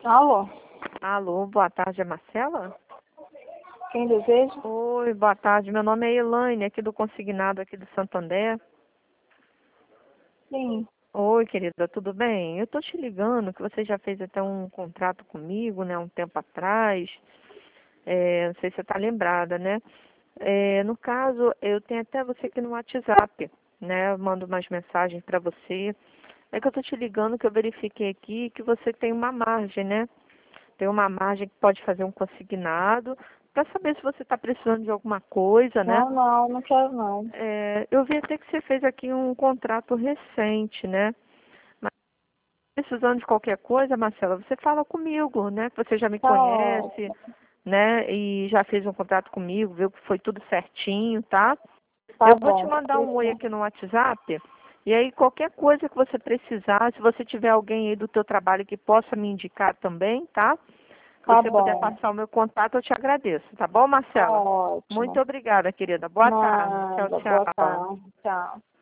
Alô, Alô, boa tarde, é Marcela? quem deseja? Oi, boa tarde. Meu nome é Elaine, aqui do Consignado aqui do Santander. Sim. Oi, querida, tudo bem? Eu tô te ligando que você já fez até um contrato comigo, né, um tempo atrás. Não sei se você tá lembrada, né? No caso, eu tenho até você aqui no WhatsApp, né? Eu mando umas mensagens para você. É que eu tô te ligando que eu verifiquei aqui que você tem uma margem, né? Tem uma margem que pode fazer um consignado, para saber se você está precisando de alguma coisa, né? Não quero não. Eu vi até que você fez aqui um contrato recente, né? Mas precisando de qualquer coisa, Marcela, você fala comigo, né? Que você já me Tá conhece, ótimo, né? E já fez um contrato comigo, viu que foi tudo certinho, tá? tá Eu vou te bom. mandar um oi aqui no WhatsApp. E aí, qualquer coisa que você precisar, se você tiver alguém aí do teu trabalho que possa me indicar também, tá? Se Tá você puder bom, passar o meu contato, eu te agradeço, tá bom, tá Marcela? Muito ótimo. obrigada, querida. Boa tarde. Tchau, Nada, boa tchau. tarde, tchau.